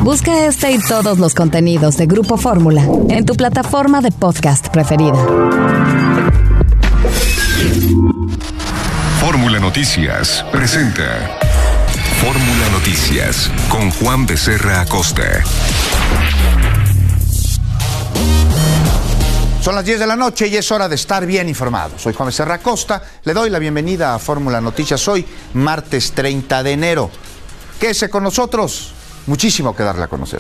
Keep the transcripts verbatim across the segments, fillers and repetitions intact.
Busca este y todos los contenidos de Grupo Fórmula en tu plataforma de podcast preferida. Fórmula Noticias presenta Fórmula Noticias con Juan Becerra Acosta. Son las diez de la noche y es hora de estar bien informado. Soy Juan Becerra Acosta, le doy la bienvenida a Fórmula Noticias hoy, martes treinta de enero. Quédese con nosotros, muchísimo que darle a conocer.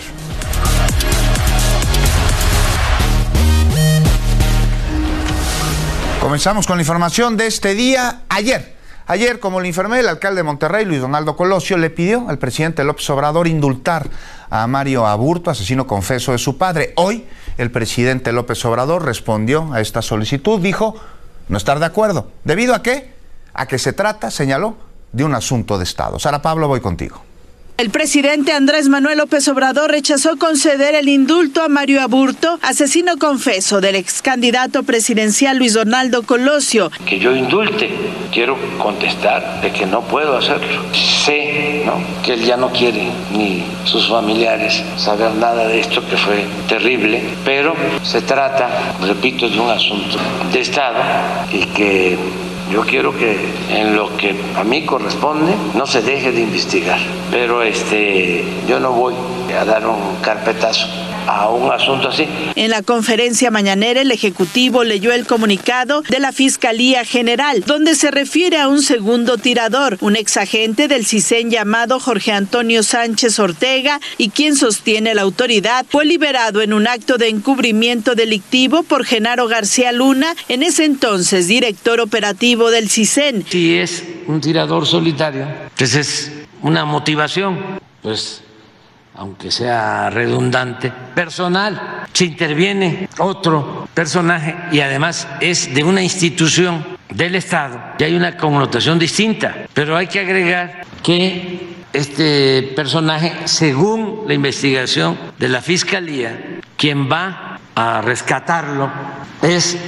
Comenzamos con la información de este día. Ayer, ayer, como le informé, el alcalde de Monterrey, Luis Donaldo Colosio, le pidió al presidente López Obrador indultar a Mario Aburto, asesino confeso de su padre. Hoy, el presidente López Obrador respondió a esta solicitud, dijo no estar de acuerdo. ¿Debido a qué? A que se trata, señaló, de un asunto de Estado. Sara Pablo, voy contigo. El presidente Andrés Manuel López Obrador rechazó conceder el indulto a Mario Aburto, asesino confeso del ex candidato presidencial Luis Donaldo Colosio. Que yo indulte, quiero contestar de que no puedo hacerlo. Sé, ¿no?, que él ya no quiere ni sus familiares saber nada de esto, que fue terrible, pero se trata, repito, de un asunto de Estado y que yo quiero que en lo que a mí corresponde no se deje de investigar, pero este, yo no voy a dar un carpetazo a un asunto así. En la conferencia mañanera, el Ejecutivo leyó el comunicado de la Fiscalía General, donde se refiere a un segundo tirador, un exagente del CISEN llamado Jorge Antonio Sánchez Ortega, y quien sostiene la autoridad, fue liberado en un acto de encubrimiento delictivo por Genaro García Luna, en ese entonces director operativo del CISEN. Si es un tirador solitario, pues es una motivación, pues aunque sea redundante, personal. Se interviene otro personaje y además es de una institución del Estado y hay una connotación distinta. Pero hay que agregar que este personaje, según la investigación de la Fiscalía, quien va a rescatarlo es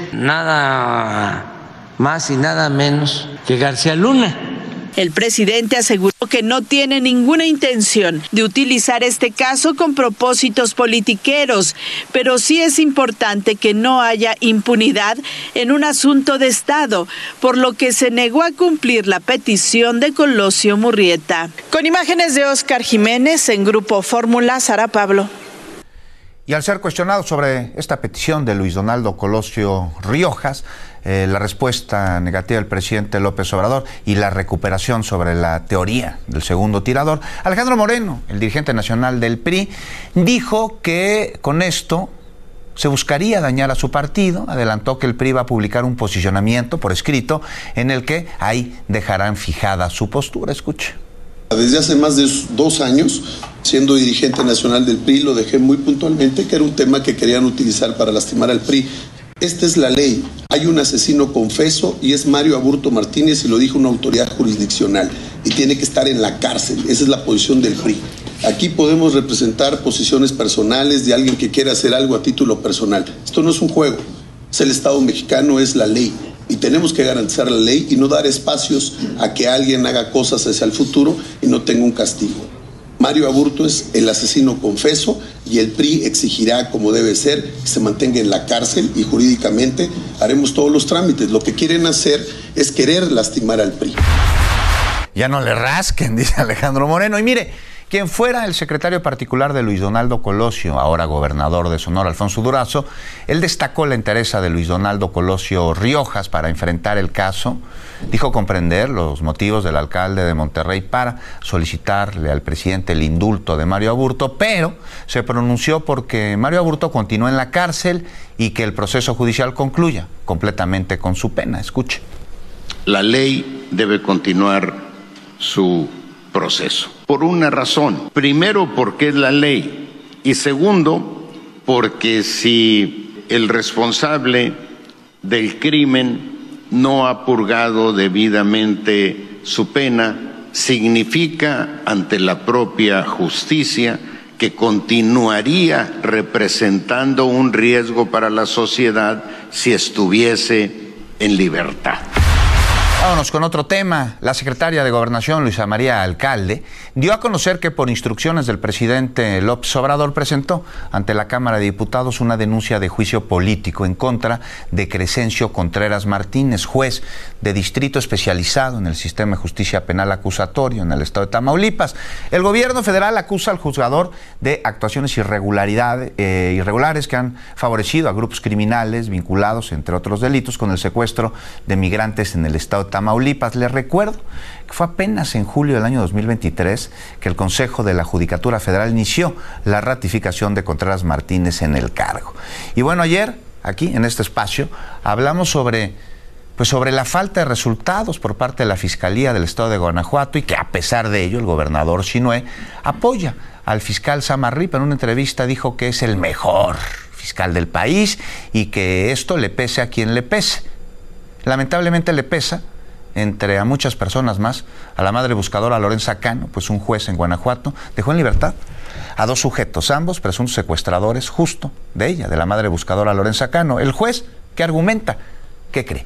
nada más y nada menos que García Luna. El presidente aseguró que no tiene ninguna intención de utilizar este caso con propósitos politiqueros, pero sí es importante que no haya impunidad en un asunto de Estado, por lo que se negó a cumplir la petición de Colosio Murrieta. Con imágenes de Óscar Jiménez en Grupo Fórmula, Sara Pablo. Y al ser cuestionado sobre esta petición de Luis Donaldo Colosio Riojas, eh, la respuesta negativa del presidente López Obrador y la recuperación sobre la teoría del segundo tirador, Alejandro Moreno, el dirigente nacional del P R I, dijo que con esto se buscaría dañar a su partido. Adelantó que el P R I va a publicar un posicionamiento por escrito en el que ahí dejarán fijada su postura. Escuche. Desde hace más de dos años, siendo dirigente nacional del P R I, lo dejé muy puntualmente que era un tema que querían utilizar para lastimar al P R I. Esta es la ley. Hay un asesino confeso y es Mario Aburto Martínez, y lo dijo una autoridad jurisdiccional, y tiene que estar en la cárcel. Esa es la posición del P R I. Aquí podemos representar posiciones personales de alguien que quiere hacer algo a título personal. Esto no es un juego. Es el Estado mexicano, es la ley. Y tenemos que garantizar la ley y no dar espacios a que alguien haga cosas hacia el futuro y no tenga un castigo. Mario Aburto es el asesino confeso y el P R I exigirá, como debe ser, que se mantenga en la cárcel, y jurídicamente haremos todos los trámites. Lo que quieren hacer es querer lastimar al P R I. Ya no le rasquen, dice Alejandro Moreno. Y mire, quien fuera el secretario particular de Luis Donaldo Colosio, ahora gobernador de Sonora, Alfonso Durazo, él destacó la entereza de Luis Donaldo Colosio Riojas para enfrentar el caso. Dijo comprender los motivos del alcalde de Monterrey para solicitarle al presidente el indulto de Mario Aburto, pero se pronunció porque Mario Aburto continúa en la cárcel y que el proceso judicial concluya completamente con su pena. Escuche. La ley debe continuar su proceso. Por una razón. Primero, porque es la ley. Y segundo, porque si el responsable del crimen no ha purgado debidamente su pena, significa ante la propia justicia que continuaría representando un riesgo para la sociedad si estuviese en libertad. Vámonos con otro tema. La secretaria de Gobernación, Luisa María Alcalde, dio a conocer que por instrucciones del presidente López Obrador presentó ante la Cámara de Diputados una denuncia de juicio político en contra de Crescencio Contreras Martínez, juez de distrito especializado en el sistema de justicia penal acusatorio en el estado de Tamaulipas. El gobierno federal acusa al juzgador de actuaciones irregularidades, eh, irregulares que han favorecido a grupos criminales vinculados, entre otros delitos, con el secuestro de migrantes en el estado de Tamaulipas. Les recuerdo que fue apenas en julio del año dos mil veintitrés que el Consejo de la Judicatura Federal inició la ratificación de Contreras Martínez en el cargo. Y bueno, ayer, aquí en este espacio, hablamos sobre, pues sobre la falta de resultados por parte de la Fiscalía del Estado de Guanajuato y que a pesar de ello el gobernador Sinue apoya al fiscal Samarripa. En una entrevista dijo que es el mejor fiscal del país y que esto le pese a quien le pese. Lamentablemente le pesa, entre a muchas personas más, a la madre buscadora Lorenza Cano, pues un juez en Guanajuato dejó en libertad a dos sujetos, ambos presuntos secuestradores justo de ella, de la madre buscadora Lorenza Cano. El juez que argumenta, ¿qué cree?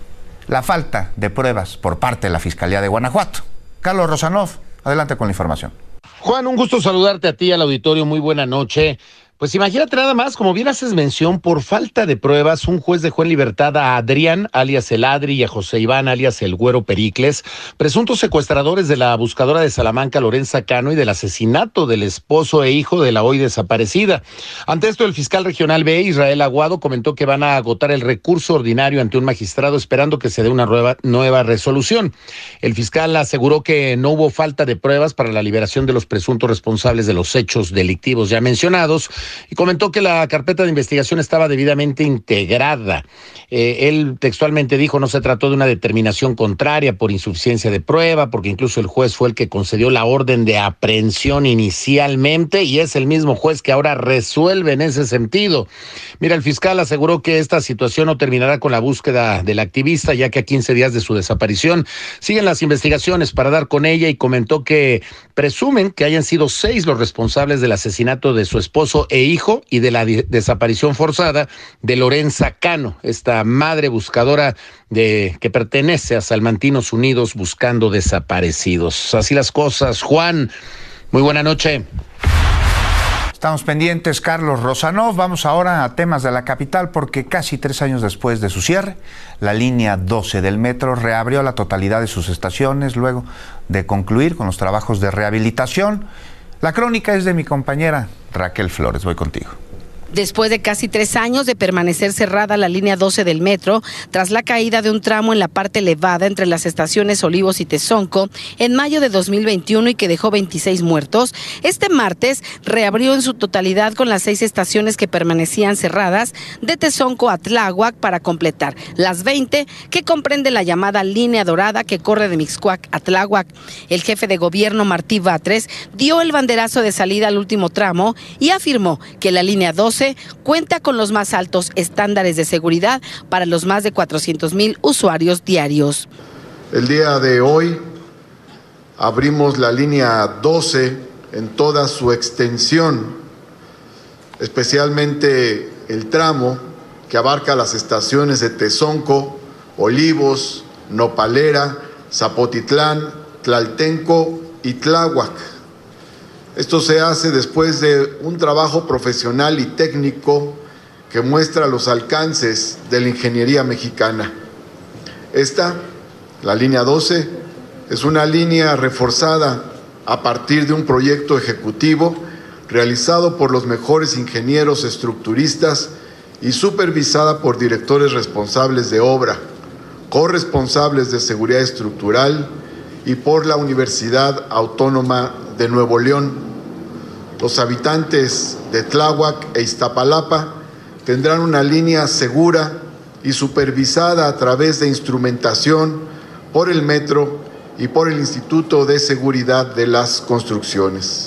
La falta de pruebas por parte de la Fiscalía de Guanajuato. Carlos Rosanov, adelante con la información. Juan, un gusto saludarte a ti, al auditorio, muy buena noche. Pues imagínate nada más, como bien haces mención, por falta de pruebas, un juez dejó en libertad a Adrián, alias el Adri, y a José Iván, alias el Güero Pericles, presuntos secuestradores de la buscadora de Salamanca, Lorenza Cano, y del asesinato del esposo e hijo de la hoy desaparecida. Ante esto, el fiscal regional B, Israel Aguado, comentó que van a agotar el recurso ordinario ante un magistrado, esperando que se dé una nueva, nueva resolución. El fiscal aseguró que no hubo falta de pruebas para la liberación de los presuntos responsables de los hechos delictivos ya mencionados, y comentó que la carpeta de investigación estaba debidamente integrada. Eh, él textualmente dijo: no se trató de una determinación contraria por insuficiencia de prueba, porque incluso el juez fue el que concedió la orden de aprehensión inicialmente y es el mismo juez que ahora resuelve en ese sentido. Mira, el fiscal aseguró que esta situación no terminará con la búsqueda del activista, ya que a quince días de su desaparición siguen las investigaciones para dar con ella, y comentó que presumen que hayan sido seis los responsables del asesinato de su esposo e hijo y de la de- desaparición forzada de Lorenza Cano, esta madre buscadora de que pertenece a Salmantinos Unidos Buscando Desaparecidos. Así las cosas, Juan. Muy buena noche. Estamos pendientes, Carlos Rosanov. Vamos ahora a temas de la capital, porque casi tres años después de su cierre, la línea doce del metro reabrió la totalidad de sus estaciones luego de concluir con los trabajos de rehabilitación. La crónica es de mi compañera Raquel Flores. Voy contigo. Después de casi tres años de permanecer cerrada la línea doce del metro, tras la caída de un tramo en la parte elevada entre las estaciones Olivos y Tezonco en mayo de dos mil veintiuno y que dejó veintiséis muertos, este martes reabrió en su totalidad con las seis estaciones que permanecían cerradas de Tezonco a Tláhuac para completar las veinte que comprende la llamada línea dorada que corre de Mixcoac a Tláhuac. El jefe de gobierno, Martí Batres, dio el banderazo de salida al último tramo y afirmó que la línea doce cuenta con los más altos estándares de seguridad para los más de cuatrocientos mil usuarios diarios. El día de hoy abrimos la línea doce en toda su extensión, especialmente el tramo que abarca las estaciones de Tezonco, Olivos, Nopalera, Zapotitlán, Tlaltenco y Tláhuac. Esto se hace después de un trabajo profesional y técnico que muestra los alcances de la ingeniería mexicana. Esta, la línea doce, es una línea reforzada a partir de un proyecto ejecutivo realizado por los mejores ingenieros estructuristas y supervisada por directores responsables de obra, corresponsables de seguridad estructural y por la Universidad Autónoma de Nuevo León. Los habitantes de Tláhuac e Iztapalapa tendrán una línea segura y supervisada a través de instrumentación por el metro y por el Instituto de Seguridad de las Construcciones.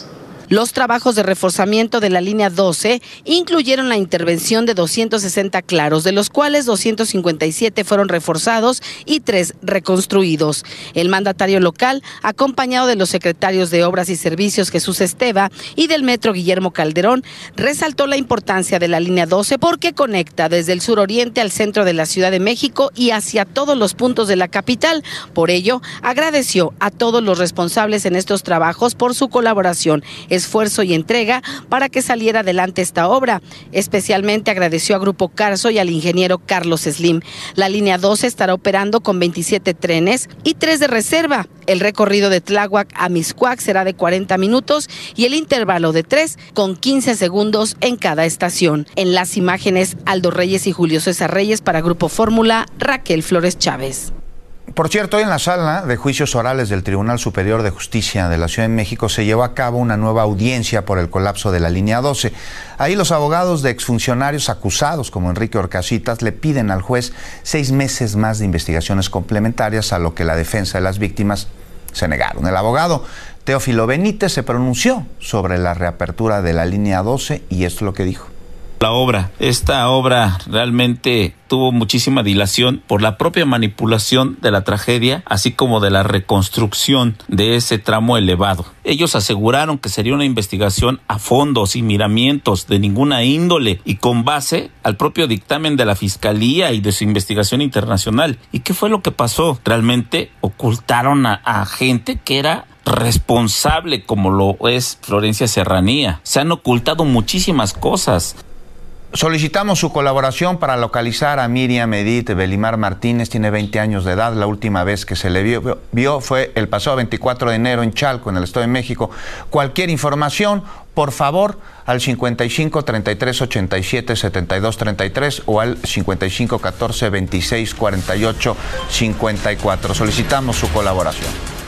Los trabajos de reforzamiento de la línea doce incluyeron la intervención de doscientos sesenta claros, de los cuales doscientos cincuenta y siete fueron reforzados y tres reconstruidos. El mandatario local, acompañado de los secretarios de Obras y Servicios Jesús Esteva y del Metro Guillermo Calderón, resaltó la importancia de la línea doce porque conecta desde el suroriente al centro de la Ciudad de México y hacia todos los puntos de la capital. Por ello, agradeció a todos los responsables en estos trabajos por su colaboración, esfuerzo y entrega para que saliera adelante esta obra. Especialmente agradeció a Grupo Carso y al ingeniero Carlos Slim. La línea doce estará operando con veintisiete trenes y tres de reserva. El recorrido de Tláhuac a Mixcoac será de cuarenta minutos y el intervalo de tres con quince segundos en cada estación. En las imágenes, Aldo Reyes y Julio César Reyes para Grupo Fórmula, Raquel Flores Chávez. Por cierto, hoy en la sala de juicios orales del Tribunal Superior de Justicia de la Ciudad de México se llevó a cabo una nueva audiencia por el colapso de la línea doce. Ahí los abogados de exfuncionarios acusados como Enrique Orcasitas le piden al juez seis meses más de investigaciones complementarias, a lo que la defensa de las víctimas se negaron. El abogado Teófilo Benítez se pronunció sobre la reapertura de la línea doce y esto es lo que dijo. La obra, esta obra realmente tuvo muchísima dilación por la propia manipulación de la tragedia, así como de la reconstrucción de ese tramo elevado. Ellos aseguraron que sería una investigación a fondo, sin miramientos de ninguna índole y con base al propio dictamen de la Fiscalía y de su investigación internacional. ¿Y qué fue lo que pasó? Realmente ocultaron a, a gente que era responsable, como lo es Florencia Serranía. Se han ocultado muchísimas cosas. Solicitamos su colaboración para localizar a Miriam Edith Belimar Martínez. Tiene veinte años de edad. La última vez que se le vio, vio fue el pasado veinticuatro de enero en Chalco, en el Estado de México. Cualquier información, por favor, al cincuenta y cinco, treinta y tres, ochenta y siete, setenta y dos, treinta y tres o al cincuenta y cinco, catorce, veintiséis, cuarenta y ocho, cincuenta y cuatro. Solicitamos su colaboración.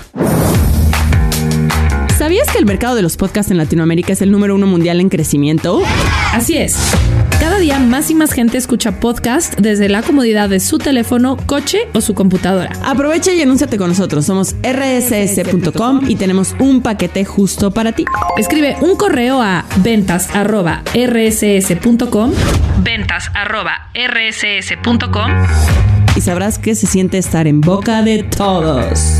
¿Sabías que el mercado de los podcasts en Latinoamérica es el número uno mundial en crecimiento? Así es. Cada día más y más gente escucha podcast desde la comodidad de su teléfono, coche o su computadora. Aprovecha y anúnciate con nosotros. Somos erre ese ese punto com y tenemos un paquete justo para ti. Escribe un correo a ventas arroba erre ese ese punto com, ventas arroba erre ese ese punto com y sabrás que se siente estar en boca de todos.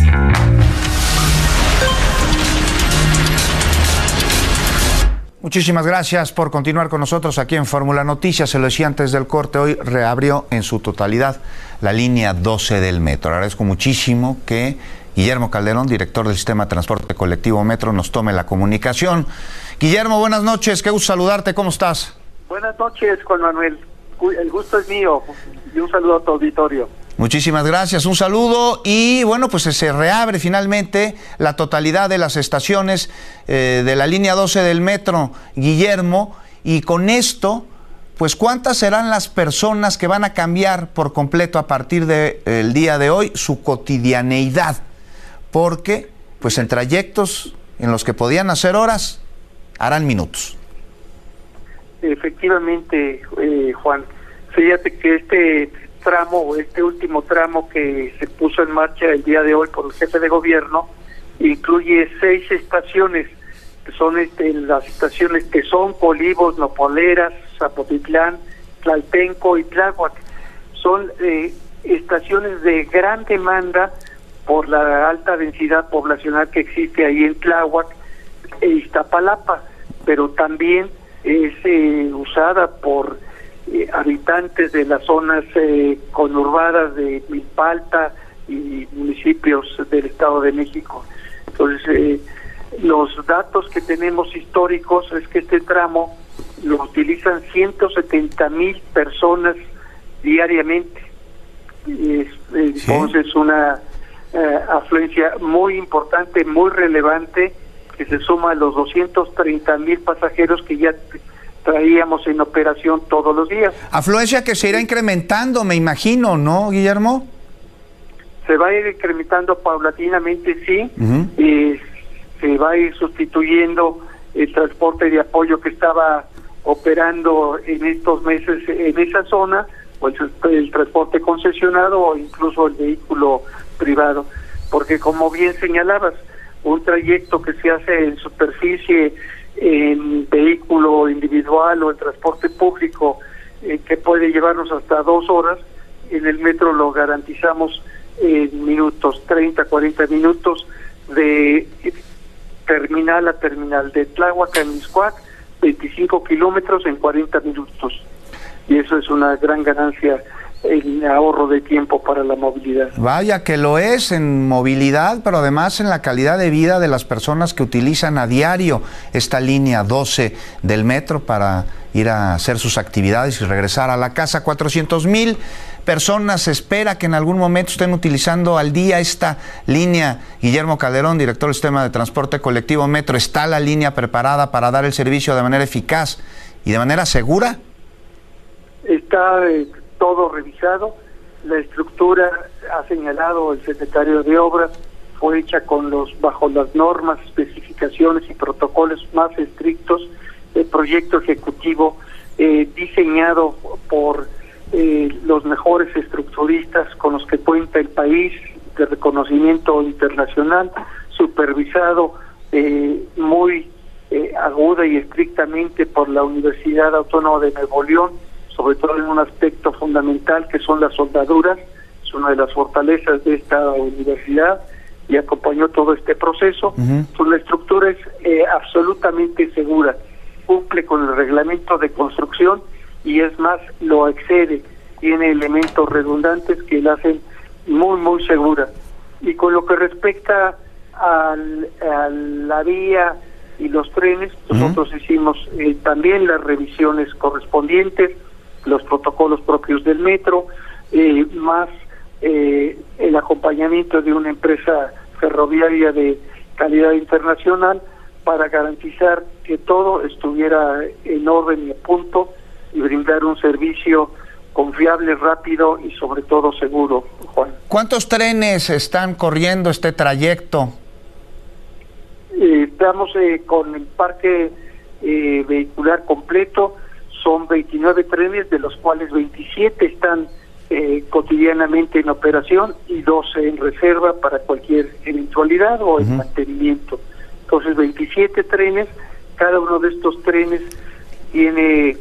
Muchísimas gracias por continuar con nosotros aquí en Fórmula Noticias. Se lo decía antes del corte, hoy reabrió en su totalidad la línea doce del metro. Agradezco muchísimo que Guillermo Calderón, director del Sistema de Transporte Colectivo Metro, nos tome la comunicación. Guillermo, buenas noches, qué gusto saludarte, ¿cómo estás? Buenas noches, Juan Manuel. El gusto es mío y un saludo a tu auditorio. Muchísimas gracias, un saludo y bueno, pues se reabre finalmente la totalidad de las estaciones eh, de la línea doce del metro, Guillermo, y con esto, pues ¿cuántas serán las personas que van a cambiar por completo a partir del día de hoy su cotidianeidad? Porque pues en trayectos en los que podían hacer horas, harán minutos. Efectivamente, eh, Juan, fíjate que este tramo, este último tramo que se puso en marcha el día de hoy por el jefe de gobierno, incluye seis estaciones, que son este, las estaciones Tezonco, Olivos, Nopaleras, Zapotitlán, Tlaltenco y Tláhuac. Son eh, estaciones de gran demanda por la alta densidad poblacional que existe ahí en Tláhuac e Iztapalapa, pero también es eh, usada por eh, habitantes de las zonas eh, conurbadas de Milpalta y municipios del Estado de México. Entonces, eh, los datos que tenemos históricos es que este tramo lo utilizan ciento setenta mil personas diariamente. Es, eh, ¿Sí? Entonces, una eh, afluencia muy importante, muy relevante, que se suma a los doscientos treinta mil pasajeros que ya traíamos en operación todos los días. Afluencia que se irá incrementando, me imagino, ¿no, Guillermo? Se va a ir incrementando paulatinamente, sí. Uh-huh. eh, se va a ir sustituyendo el transporte de apoyo que estaba operando en estos meses en esa zona, o el, el transporte concesionado o incluso el vehículo privado, porque como bien señalabas, un trayecto que se hace en superficie, en vehículo individual o en transporte público, eh, que puede llevarnos hasta dos horas, en el metro lo garantizamos en minutos, treinta, cuarenta minutos, de terminal a terminal, de Tláhuac a Mixcoac, veinticinco kilómetros en cuarenta minutos. Y eso es una gran ganancia en ahorro de tiempo para la movilidad. Vaya que lo es en movilidad, pero además en la calidad de vida de las personas que utilizan a diario esta línea doce del metro para ir a hacer sus actividades y regresar a la casa. cuatrocientos mil personas se espera que en algún momento estén utilizando al día esta línea. Guillermo Calderón, director del Sistema de Transporte Colectivo Metro, ¿está la línea preparada para dar el servicio de manera eficaz y de manera segura? Está eh, todo revisado. La estructura, ha señalado el secretario de Obras, fue hecha con los bajo las normas, especificaciones y protocolos más estrictos. El proyecto ejecutivo eh, diseñado por eh, los mejores estructuristas con los que cuenta el país, de reconocimiento internacional, supervisado eh, muy eh, aguda y estrictamente por la Universidad Autónoma de Nuevo León, sobre todo en un aspecto fundamental que son las soldaduras. Es una de las fortalezas de esta universidad y acompañó todo este proceso. Uh-huh. Pues la estructura es eh, absolutamente segura, cumple con el reglamento de construcción y es más, lo excede, tiene elementos redundantes que la hacen muy muy segura. Y con lo que respecta al, a la vía y los trenes, nosotros uh-huh. hicimos eh, también las revisiones correspondientes, los protocolos propios del metro, eh, más eh, el acompañamiento de una empresa ferroviaria de calidad internacional para garantizar que todo estuviera en orden y a punto y brindar un servicio confiable, rápido y sobre todo seguro, Juan. ¿Cuántos trenes están corriendo este trayecto? Eh, estamos eh, con el parque eh, vehicular completo. Son veintinueve trenes, de los cuales veintisiete están eh, cotidianamente en operación y doce en reserva para cualquier eventualidad o en uh-huh. mantenimiento. Entonces, veintisiete trenes, cada uno de estos trenes tiene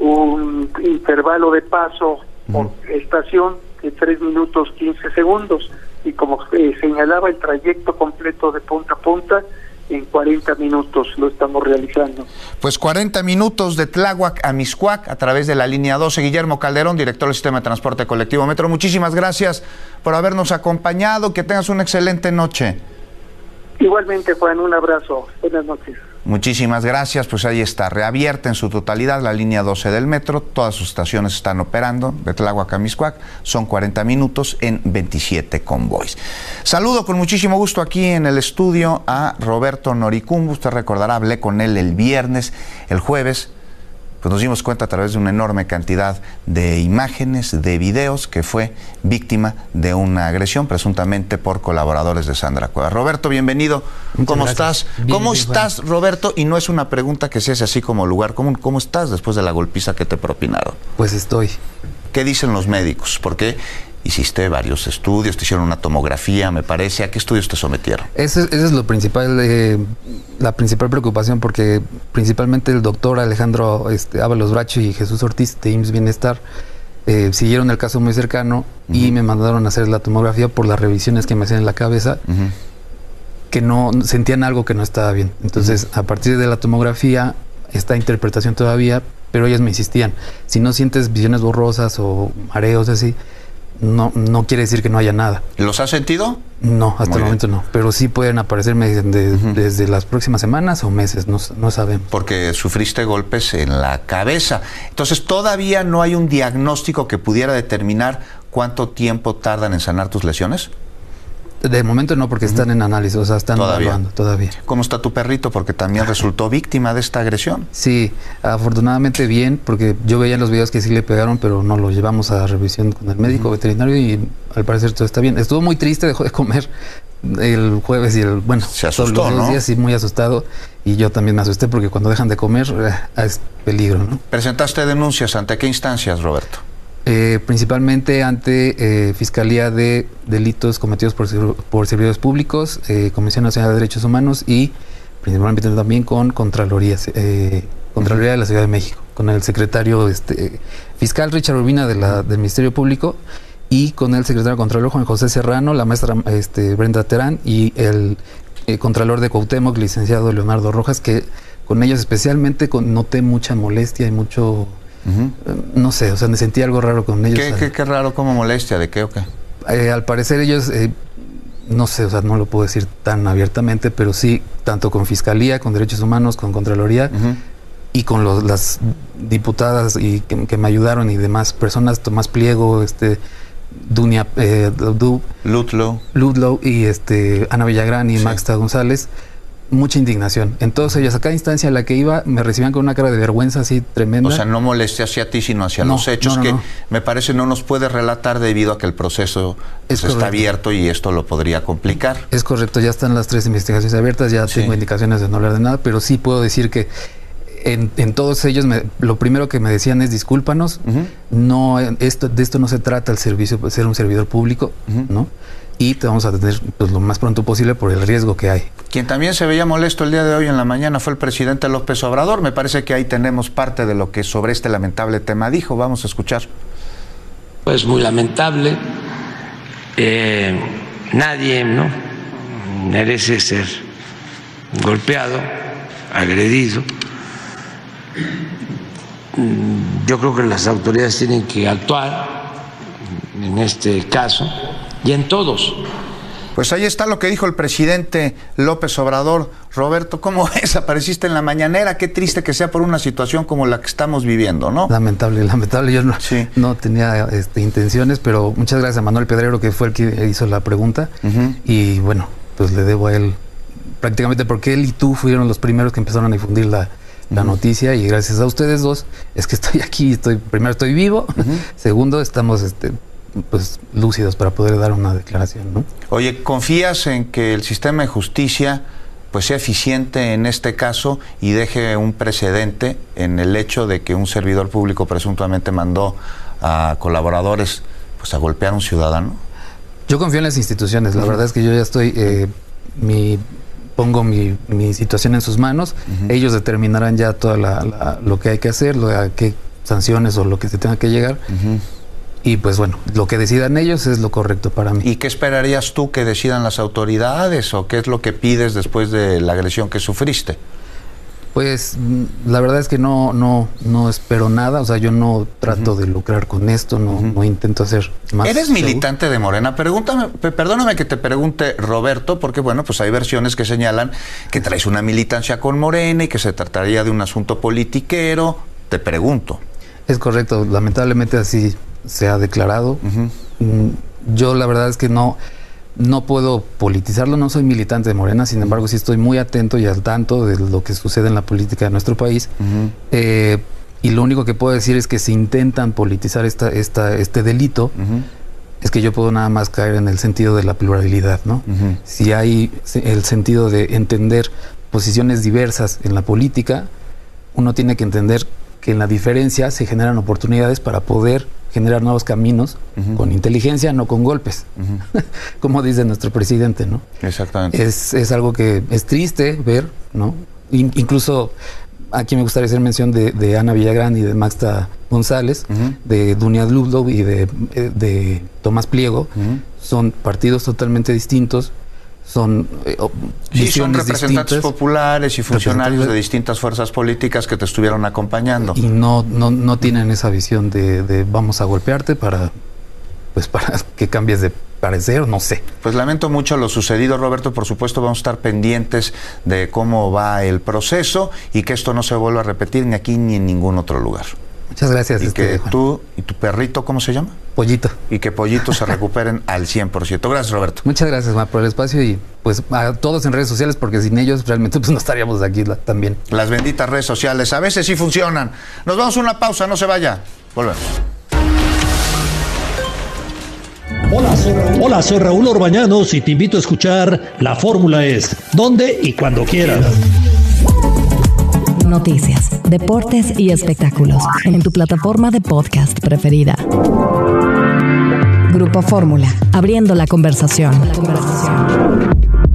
un intervalo de paso uh-huh. por estación de tres minutos quince segundos y como eh, señalaba, el trayecto completo de punta a punta en cuarenta minutos lo estamos realizando. Pues cuarenta minutos de Tláhuac a Mixcoac a través de la línea doce. Guillermo Calderón, director del Sistema de Transporte Colectivo Metro, muchísimas gracias por habernos acompañado. Que tengas una excelente noche. Igualmente, Juan, un abrazo. Buenas noches. Muchísimas gracias, pues ahí está, reabierta en su totalidad la línea doce del metro, todas sus estaciones están operando, de Tláhuac a Mixcoac, son cuarenta minutos en veintisiete convoys. Saludo con muchísimo gusto aquí en el estudio a Roberto Noricumbo. Usted recordará, hablé con él el viernes, el jueves, pues nos dimos cuenta a través de una enorme cantidad de imágenes, de videos, que fue víctima de una agresión, presuntamente por colaboradores de Sandra Cuevas. Roberto, bienvenido. Muchas ¿Cómo gracias. estás? Bien, ¿Cómo bien, estás, bueno. Roberto? Y no es una pregunta que se hace así como lugar común. ¿Cómo estás después de la golpiza que te propinaron? Pues estoy. ¿Qué dicen los médicos? Porque hiciste varios estudios, te hicieron una tomografía, me parece. ¿A qué estudios te sometieron? Ese, ese es lo principal, eh, la principal preocupación, porque principalmente el doctor Alejandro este, Ábalos Bracho y Jesús Ortiz de I M S S Bienestar eh, siguieron el caso muy cercano uh-huh. y me mandaron a hacer la tomografía por las revisiones que me hacían en la cabeza, uh-huh. que no sentían algo que no estaba bien. Entonces, uh-huh. a partir de la tomografía, esta interpretación todavía, pero ellas me insistían, si no sientes visiones borrosas o mareos así, No, no quiere decir que no haya nada. ¿Los has sentido? No, hasta Muy el bien. momento no. Pero sí pueden aparecer, me dicen, de, uh-huh. desde las próximas semanas o meses, no, no sabemos. Porque sufriste golpes en la cabeza. Entonces, ¿todavía no hay un diagnóstico que pudiera determinar cuánto tiempo tardan en sanar tus lesiones? De momento no, porque uh-huh. están en análisis, o sea, están ¿Todavía? evaluando todavía. ¿Cómo está tu perrito? Porque también resultó víctima de esta agresión. Sí, afortunadamente bien, porque yo veía en los videos que sí le pegaron, pero no lo llevamos a revisión con el médico uh-huh. veterinario y al parecer todo está bien. Estuvo muy triste, dejó de comer el jueves y el, bueno, se asustó, todos los ¿no? días, sí, muy asustado, y yo también me asusté porque cuando dejan de comer eh, es peligro, ¿no? ¿Presentaste denuncias ante qué instancias, Roberto? Eh, principalmente ante eh, Fiscalía de Delitos Cometidos por, por Servidores Públicos, eh, Comisión Nacional de Derechos Humanos y principalmente también con Contraloría, eh, Contraloría de la Ciudad de México, con el secretario este, fiscal Richard Urbina de la, del Ministerio Público y con el secretario Contralor Juan José Serrano, la maestra este, Brenda Terán y el eh, Contralor de Cuauhtémoc, licenciado Leonardo Rojas, que con ellos especialmente con, noté mucha molestia y mucho... Uh-huh. No sé, o sea, me sentí algo raro con ellos. ¿Qué, qué, qué raro? ¿Cómo molestia? ¿De qué o qué? Eh, al parecer ellos, eh, no sé, o sea, no lo puedo decir tan abiertamente, pero sí, tanto con Fiscalía, con Derechos Humanos, con Contraloría uh-huh. y con los, las diputadas y que, que me ayudaron y demás personas, Tomás Pliego, este, Dunia, eh, Du, Ludlow. Ludlow y este, Ana Villagrán y sí. Maxta González. Mucha indignación. En todos ellos, a cada instancia a la que iba, me recibían con una cara de vergüenza así tremenda. O sea, no molestia hacia ti, sino hacia no, los hechos no, no, que no. me parece no nos puede relatar debido a que el proceso pues, está abierto y esto lo podría complicar. Es correcto, ya están las tres investigaciones abiertas, ya sí. tengo indicaciones de no hablar de nada, pero sí puedo decir que en, en todos ellos me, lo primero que me decían es discúlpanos, uh-huh. no, esto, de esto no se trata el servicio, ser un servidor público, uh-huh. ¿no? Y te vamos a tener pues, lo más pronto posible por el riesgo que hay. Quien también se veía molesto el día de hoy en la mañana fue el presidente López Obrador. Me parece que ahí tenemos parte de lo que sobre este lamentable tema dijo. Vamos a escuchar. Pues muy lamentable. Eh, nadie, ¿no?, merece ser golpeado, agredido. Yo creo que las autoridades tienen que actuar en este caso. Y en todos. Pues ahí está lo que dijo el presidente López Obrador. Roberto, ¿cómo ves? Apareciste en la mañanera. Qué triste que sea por una situación como la que estamos viviendo, ¿no? Lamentable, lamentable. Yo no, sí. no tenía este, intenciones, pero muchas gracias a Manuel Pedrero, que fue el que hizo la pregunta. Uh-huh. Y bueno, pues le debo a él prácticamente porque él y tú fueron los primeros que empezaron a difundir la, la uh-huh. noticia. Y gracias a ustedes dos es que estoy aquí. Estoy, primero, estoy vivo. Uh-huh. Segundo, estamos... este pues lúcidos para poder dar una declaración, ¿no? Oye, ¿confías en que el sistema de justicia pues sea eficiente en este caso y deje un precedente en el hecho de que un servidor público presuntamente mandó a colaboradores pues a golpear a un ciudadano? Yo confío en las instituciones. La uh-huh. verdad es que yo ya estoy eh, mi pongo mi, mi situación en sus manos. Uh-huh. Ellos determinarán ya todo lo que hay que hacer, lo, a qué sanciones o lo que se tenga que llegar. Uh-huh. Y pues bueno, lo que decidan ellos es lo correcto para mí. ¿Y qué esperarías tú que decidan las autoridades o qué es lo que pides después de la agresión que sufriste? Pues la verdad es que no no no espero nada, o sea, yo no trato uh-huh. de lucrar con esto, no, uh-huh. no intento hacer más. ¿Eres show? militante de Morena? Pregúntame, perdóname que te pregunte, Roberto, porque bueno, pues hay versiones que señalan que traes una militancia con Morena y que se trataría de un asunto politiquero. Te pregunto. Es correcto, lamentablemente así se ha declarado. Uh-huh. Yo la verdad es que no, no puedo politizarlo, no soy militante de Morena, sin embargo sí estoy muy atento y al tanto de lo que sucede en la política de nuestro país. Uh-huh. eh, y lo único que puedo decir es que si intentan politizar esta, esta, este delito, uh-huh. es que yo puedo nada más caer en el sentido de la pluralidad, ¿no? Uh-huh. Si hay el sentido de entender posiciones diversas en la política, uno tiene que entender que en la diferencia se generan oportunidades para poder generar nuevos caminos uh-huh. con inteligencia, no con golpes, uh-huh. como dice nuestro presidente, ¿no? Exactamente. Es, es algo que es triste ver, ¿no? In, incluso aquí me gustaría hacer mención de, de Ana Villagrán y de Maxta González, uh-huh. de Dunia Ludlow y de, de, de Tomás Pliego. Uh-huh. Son partidos totalmente distintos. Son eh, sí, son representantes distintas, populares y funcionarios de distintas fuerzas políticas que te estuvieron acompañando. Y no, no, no tienen esa visión de, de vamos a golpearte para, pues para que cambies de parecer, no sé. Pues lamento mucho lo sucedido, Roberto. Por supuesto vamos a estar pendientes de cómo va el proceso y que esto no se vuelva a repetir ni aquí ni en ningún otro lugar. Muchas gracias. Y este, que Juan. tú y tu perrito, ¿cómo se llama? Pollito. Y que Pollito se recuperen al cien por ciento. Gracias, Roberto. Muchas gracias, Juan, por el espacio y pues a todos en redes sociales, porque sin ellos realmente pues no estaríamos aquí la, también. Las benditas redes sociales, a veces sí funcionan. Nos vamos a una pausa, no se vaya. Volvemos. Hola, soy Raúl. Hola, soy Raúl Orbañanos y te invito a escuchar La Fórmula Es, donde y cuando quieras. Noticias. deportes y espectáculos en tu plataforma de podcast preferida. Grupo Fórmula, abriendo la conversación. La conversación.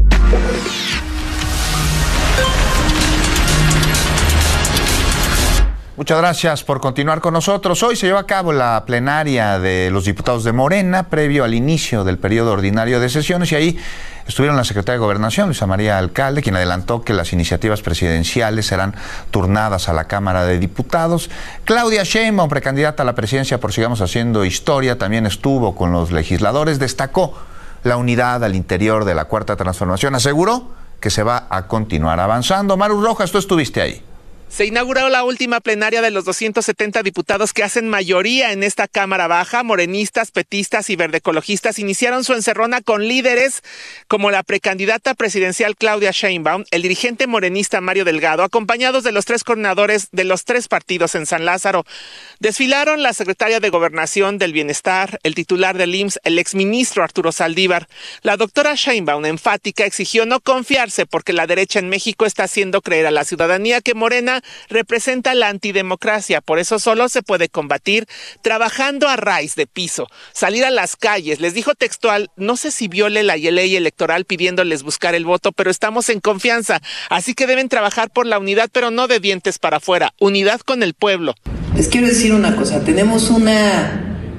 Muchas gracias por continuar con nosotros. Hoy se lleva a cabo la plenaria de los diputados de Morena, previo al inicio del periodo ordinario de sesiones, y ahí estuvieron la secretaria de Gobernación, Luisa María Alcalde, quien adelantó que las iniciativas presidenciales serán turnadas a la Cámara de Diputados. Claudia Sheinbaum, precandidata a la presidencia por Sigamos Haciendo Historia, también estuvo con los legisladores, destacó la unidad al interior de la Cuarta Transformación, aseguró que se va a continuar avanzando. Maru Rojas, tú estuviste ahí. Se inauguró la última plenaria de los doscientos setenta diputados que hacen mayoría en esta Cámara Baja. Morenistas, petistas y verdecologistas iniciaron su encerrona con líderes como la precandidata presidencial Claudia Sheinbaum, el dirigente morenista Mario Delgado, acompañados de los tres coordinadores de los tres partidos en San Lázaro. Desfilaron la secretaria de Gobernación, del Bienestar, el titular del I M S S, el exministro Arturo Saldívar. La doctora Sheinbaum, enfática, exigió no confiarse porque la derecha en México está haciendo creer a la ciudadanía que Morena representa la antidemocracia, por eso solo se puede combatir trabajando a raíz de piso, salir a las calles. Les dijo textual: no sé si viole la ley electoral pidiéndoles buscar el voto, pero estamos en confianza, así que deben trabajar por la unidad, pero no de dientes para afuera, unidad con el pueblo. Les quiero decir una cosa, tenemos una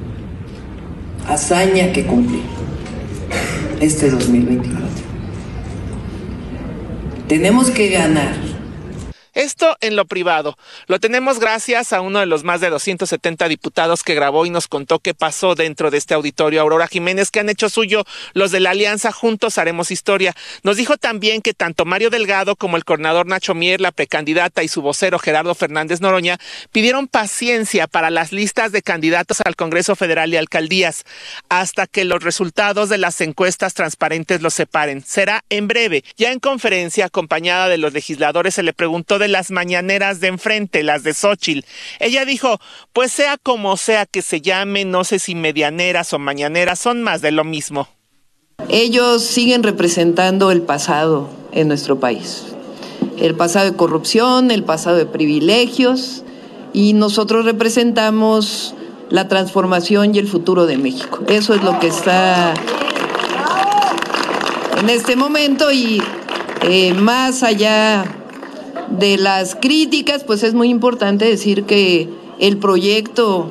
hazaña que cumplir este dos mil veinticuatro. Tenemos que ganar. Esto en lo privado. Lo tenemos gracias a uno de los más de doscientos setenta diputados que grabó y nos contó qué pasó dentro de este auditorio, Aurora Jiménez, que han hecho suyo los de la Alianza Juntos Haremos Historia. Nos dijo también que tanto Mario Delgado como el coordinador Nacho Mier, la precandidata, y su vocero Gerardo Fernández Noroña pidieron paciencia para las listas de candidatos al Congreso Federal y alcaldías hasta que los resultados de las encuestas transparentes los separen. Será en breve. Ya en conferencia, acompañada de los legisladores, se le preguntó de las mañaneras de enfrente, las de Xóchitl. Ella dijo: pues sea como sea que se llame, no sé si medianeras o mañaneras, son más de lo mismo. Ellos siguen representando el pasado en nuestro país, el pasado de corrupción, el pasado de privilegios, y nosotros representamos la transformación y el futuro de México. Eso es lo que está en este momento, y eh, más allá de las críticas, pues es muy importante decir que el proyecto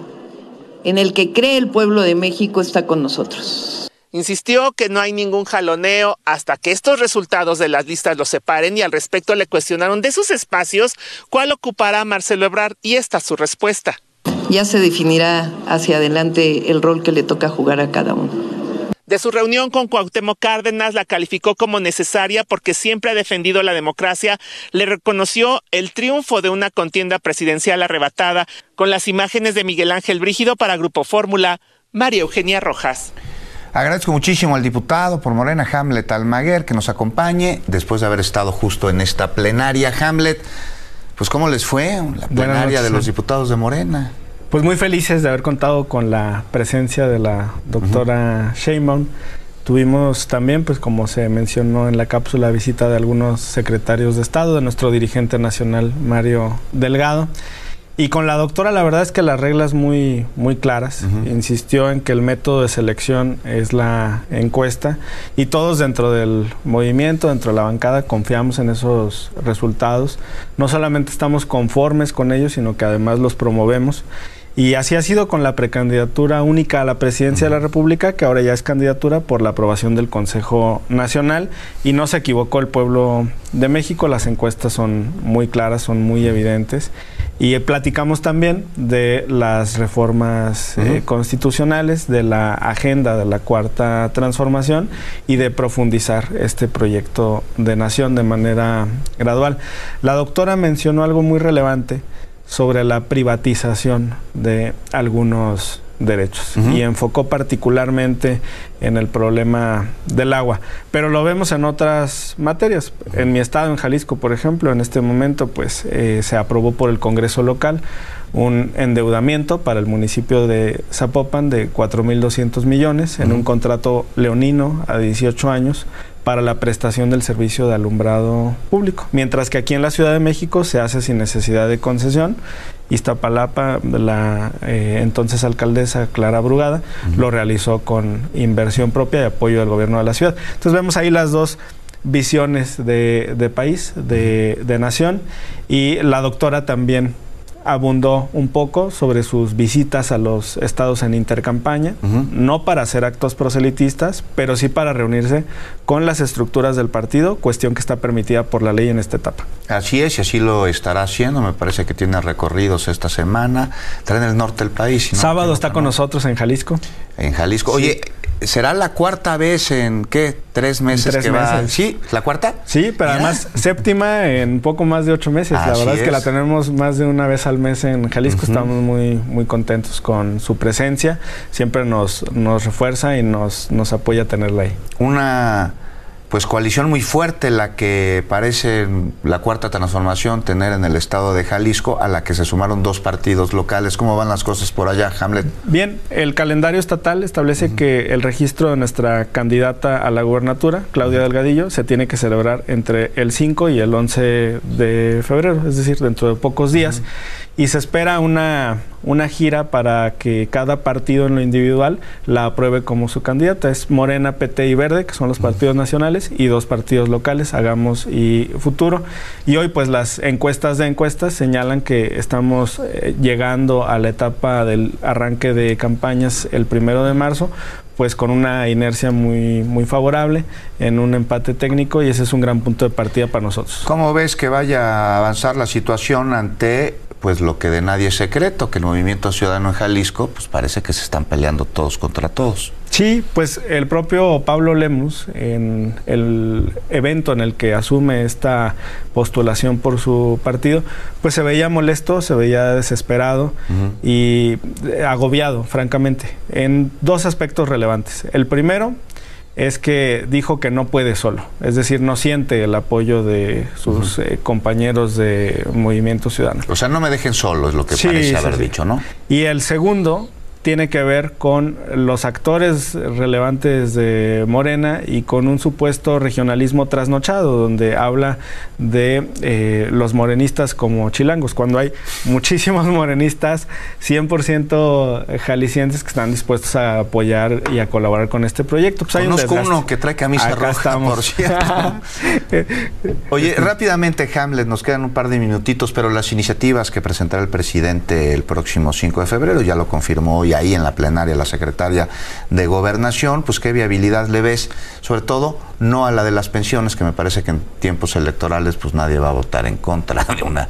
en el que cree el pueblo de México está con nosotros. Insistió que no hay ningún jaloneo hasta que estos resultados de las listas los separen, y al respecto le cuestionaron de sus espacios cuál ocupará Marcelo Ebrard, y esta es su respuesta. Ya se definirá hacia adelante el rol que le toca jugar a cada uno. De su reunión con Cuauhtémoc Cárdenas, la calificó como necesaria porque siempre ha defendido la democracia. Le reconoció el triunfo de una contienda presidencial arrebatada, con las imágenes de Miguel Ángel Brígido. Para Grupo Fórmula, María Eugenia Rojas. Agradezco muchísimo al diputado por Morena, Hamlet Almaguer, que nos acompañe después de haber estado justo en esta plenaria. Hamlet, pues ¿cómo les fue la plenaria de los diputados de Morena? Pues muy felices de haber contado con la presencia de la doctora uh-huh. Sheinbaum. Tuvimos también, pues como se mencionó en la cápsula, visita de algunos secretarios de Estado, de nuestro dirigente nacional, Mario Delgado. Y con la doctora, la verdad es que las reglas muy, muy claras. Uh-huh. Insistió en que el método de selección es la encuesta, y todos dentro del movimiento, dentro de la bancada, confiamos en esos resultados. No solamente estamos conformes con ellos, sino que además los promovemos. Y así ha sido con la precandidatura única a la presidencia uh-huh. de la República, que ahora ya es candidatura por la aprobación del Consejo Nacional, y no se equivocó el pueblo de México. Las encuestas son muy claras, son muy evidentes. Y platicamos también de las reformas uh-huh. eh, constitucionales, de la agenda de la Cuarta Transformación, y de profundizar este proyecto de nación de manera gradual. La doctora mencionó algo muy relevante sobre la privatización de algunos derechos uh-huh. y enfocó particularmente en el problema del agua, pero lo vemos en otras materias. En mi estado, en Jalisco, por ejemplo, en este momento pues eh, se aprobó por el Congreso local un endeudamiento para el municipio de Zapopan de cuatro mil doscientos millones uh-huh. en un contrato leonino a dieciocho años para la prestación del servicio de alumbrado público, mientras que aquí en la Ciudad de México se hace sin necesidad de concesión. Iztapalapa, la eh, entonces alcaldesa Clara Brugada, uh-huh. lo realizó con inversión propia y apoyo del gobierno de la ciudad. Entonces vemos ahí las dos visiones de, de país, de, de nación, y la doctora también abundó un poco sobre sus visitas a los estados en intercampaña, uh-huh. no para hacer actos proselitistas, pero sí para reunirse con las estructuras del partido, cuestión que está permitida por la ley en esta etapa. Así es, y así lo estará haciendo. Me parece que tiene recorridos esta semana. Traen el norte del país. ¿No? Sábado está con nosotros en Jalisco. En Jalisco. Sí. Oye, ¿será la cuarta vez en qué? ¿Tres meses Tres que meses. va? ¿Sí? ¿La cuarta? Sí, pero ¿Ya? además séptima en poco más de ocho meses. Así la verdad es. es que la tenemos más de una vez al mes en Jalisco. Uh-huh. Estamos muy, muy contentos con su presencia. Siempre nos, nos refuerza y nos, nos apoya a tenerla ahí. Una... pues coalición muy fuerte la que parece la cuarta transformación tener en el estado de Jalisco, a la que se sumaron dos partidos locales. ¿Cómo van las cosas por allá, Hamlet? Bien, el calendario estatal establece uh-huh. que el registro de nuestra candidata a la gubernatura, Claudia uh-huh. Delgadillo, se tiene que celebrar entre el cinco y el once de febrero, es decir, dentro de pocos días. Uh-huh. Y se espera una, una gira para que cada partido en lo individual la apruebe como su candidata. Es Morena, P T y Verde, que son los partidos nacionales, y dos partidos locales, Hagamos y Futuro. Y hoy pues las encuestas de encuestas señalan que estamos eh, llegando a la etapa del arranque de campañas el primero de marzo, pues con una inercia muy, muy favorable, en un empate técnico, y ese es un gran punto de partida para nosotros. ¿Cómo ves que vaya a avanzar la situación ante pues lo que de nadie es secreto, que el Movimiento Ciudadano en Jalisco pues parece que se están peleando todos contra todos? Sí, pues el propio Pablo Lemus, en el evento en el que asume esta postulación por su partido, pues se veía molesto, se veía desesperado uh-huh. y agobiado, francamente, en dos aspectos relevantes. El primero es que dijo que no puede solo, es decir, no siente el apoyo de sus uh-huh. eh, compañeros de Movimiento Ciudadano. O sea, no me dejen solo, es lo que sí, parece sí, haber sí. dicho, ¿no? Y el segundo tiene que ver con los actores relevantes de Morena y con un supuesto regionalismo trasnochado, donde habla de eh, los morenistas como chilangos, cuando hay muchísimos morenistas cien por ciento jaliscienses que están dispuestos a apoyar y a colaborar con este proyecto. Pues hay Conozco un uno que trae camisa Acá roja, estamos. por cierto. Oye, rápidamente, Hamlet, nos quedan un par de minutitos, pero las iniciativas que presentará el presidente el próximo cinco de febrero, ya lo confirmó hoy ahí en la plenaria la secretaria de Gobernación, pues qué viabilidad le ves, sobre todo no a la de las pensiones, que me parece que en tiempos electorales pues nadie va a votar en contra de una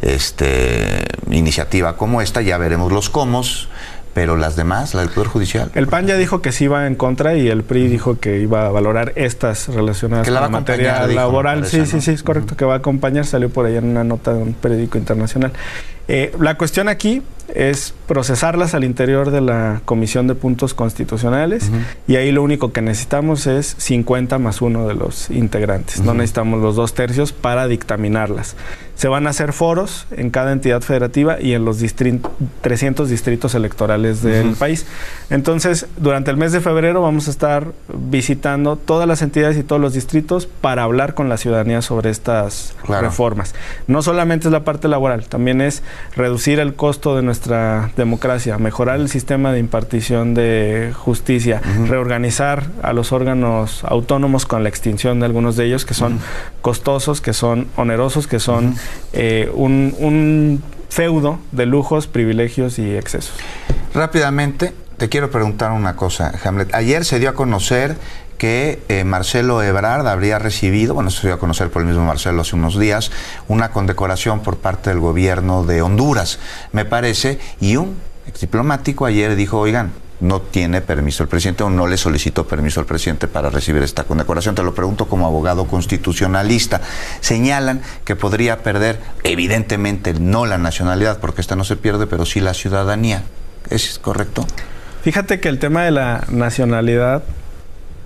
este, iniciativa como esta. Ya veremos los comos, pero las demás, la del Poder Judicial. El P A N ya dijo que sí iba en contra, y el P R I dijo que iba a valorar estas relacionadas que la con la materia laboral. Parece, sí, ¿no? sí, sí, es correcto, uh-huh. que va a acompañar, salió por ahí en una nota de un periódico internacional. Eh, la cuestión aquí es procesarlas al interior de la Comisión de Puntos Constitucionales, uh-huh. y ahí lo único que necesitamos es cincuenta más uno de los integrantes. Uh-huh. No necesitamos los dos tercios para dictaminarlas. Se van a hacer foros en cada entidad federativa y en los distri- trescientos distritos electorales del uh-huh. país. Entonces, durante el mes de febrero vamos a estar visitando todas las entidades y todos los distritos para hablar con la ciudadanía sobre estas claro. reformas. No solamente es la parte laboral, también es reducir el costo de nuestra democracia, mejorar el sistema de impartición de justicia, uh-huh. reorganizar a los órganos autónomos con la extinción de algunos de ellos que son uh-huh. costosos, que son onerosos, que son uh-huh. eh, un, un feudo de lujos, privilegios y excesos. Rápidamente, te quiero preguntar una cosa, Hamlet. Ayer se dio a conocer que eh, Marcelo Ebrard habría recibido, bueno, se dio a conocer por el mismo Marcelo hace unos días, una condecoración por parte del gobierno de Honduras, me parece, y un ex diplomático ayer dijo, oigan, no tiene permiso el presidente o no le solicitó permiso al presidente para recibir esta condecoración. Te lo pregunto como abogado constitucionalista. Señalan que podría perder, evidentemente, no la nacionalidad, porque esta no se pierde, pero sí la ciudadanía. ¿Es correcto? Fíjate que el tema de la nacionalidad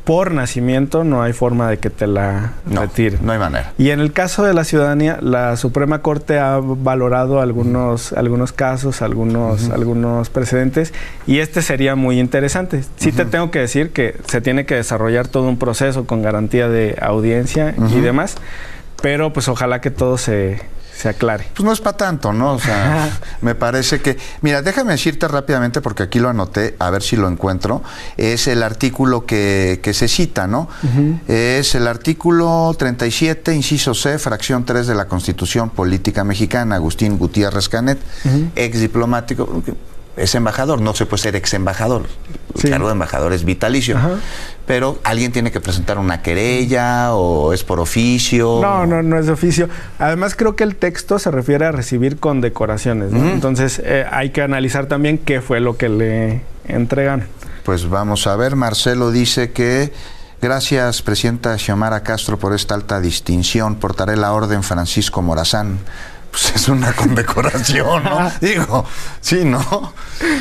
por nacimiento no hay forma de que te la no, retire. No hay manera. Y en el caso de la ciudadanía, la Suprema Corte ha valorado algunos, algunos casos, algunos, uh-huh. algunos precedentes, y este sería muy interesante. Sí uh-huh. te tengo que decir que se tiene que desarrollar todo un proceso con garantía de audiencia uh-huh. y demás, pero pues ojalá que todo se... se aclare. Pues no es para tanto, ¿no? O sea, me parece que... Mira, déjame decirte rápidamente, porque aquí lo anoté, a ver si lo encuentro. Es el artículo que, que se cita, ¿no? Uh-huh. Es el artículo treinta y siete, inciso C, fracción tres de la Constitución Política Mexicana. Agustín Gutiérrez Canet, uh-huh. ex diplomático... Es embajador, no se puede ser ex embajador. El sí. cargo de embajador es vitalicio. Ajá. Pero alguien tiene que presentar una querella o es por oficio. No, no, no es de oficio. Además, creo que el texto se refiere a recibir condecoraciones, ¿no? Mm. Entonces, eh, hay que analizar también qué fue lo que le entregan. Pues vamos a ver. Marcelo dice que gracias, presidenta Xiomara Castro, por esta alta distinción. Portaré la orden Francisco Morazán. Pues es una condecoración, ¿no? Digo, sí, ¿no?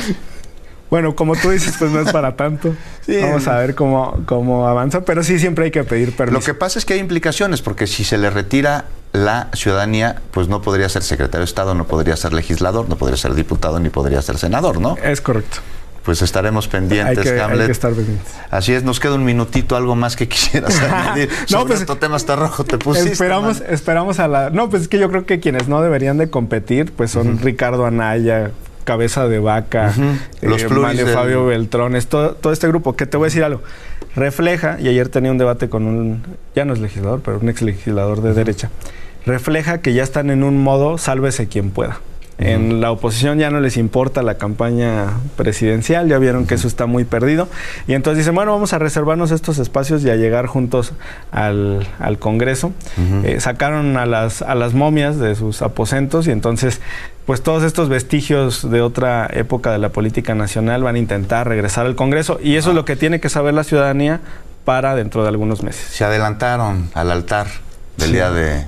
Bueno, como tú dices, pues no es para tanto. Sí. Vamos a ver cómo, cómo avanza, pero sí siempre hay que pedir permiso. Lo que pasa es que hay implicaciones, porque si se le retira la ciudadanía, pues no podría ser secretario de Estado, no podría ser legislador, no podría ser diputado, ni podría ser senador, ¿no? Es correcto. Pues estaremos pendientes, hay que, Hamlet. Hay que estar pendientes. Así es, nos queda un minutito, algo más que quisieras añadir. No, sobre pues, estos temas tan rojo te pusiste. Esperamos, esperamos a la... No, pues es que yo creo que quienes no deberían de competir, pues son uh-huh. Ricardo Anaya, Cabeza de Vaca, uh-huh. Los eh, Mario del... Fabio del... Beltrones, todo, todo este grupo, que te voy a decir algo, refleja, y ayer tenía un debate con un, ya no es legislador, pero un ex legislador de uh-huh. derecha, refleja que ya están en un modo sálvese quien pueda. En la oposición ya no les importa la campaña presidencial, ya vieron que eso está muy perdido. Y entonces dicen, bueno, vamos a reservarnos estos espacios y a llegar juntos al, al Congreso. Uh-huh. Eh, sacaron a las, a las momias de sus aposentos y entonces, pues todos estos vestigios de otra época de la política nacional van a intentar regresar al Congreso. Y eso uh-huh. es lo que tiene que saber la ciudadanía para dentro de algunos meses. Se adelantaron al altar del sí. día de...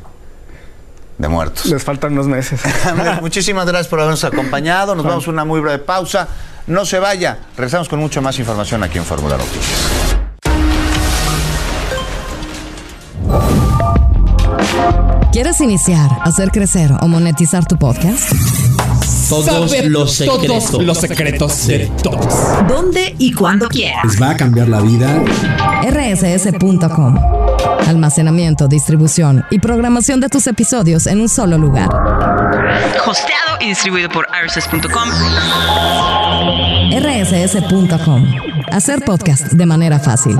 de muertos. Les faltan unos meses. Muchísimas gracias por habernos acompañado. Nos vamos a una muy breve pausa. No se vaya. Regresamos con mucha más información aquí en Fórmula Noticias. ¿Quieres iniciar, hacer crecer o monetizar tu podcast? Todos Saber los secretos. Todos los secretos de todos. ¿Dónde y cuándo quieras? Les va a cambiar la vida. R S S punto com. Almacenamiento, distribución y programación de tus episodios en un solo lugar. Hosteado y distribuido por R S S punto com. R S S punto com. Hacer podcast de manera fácil.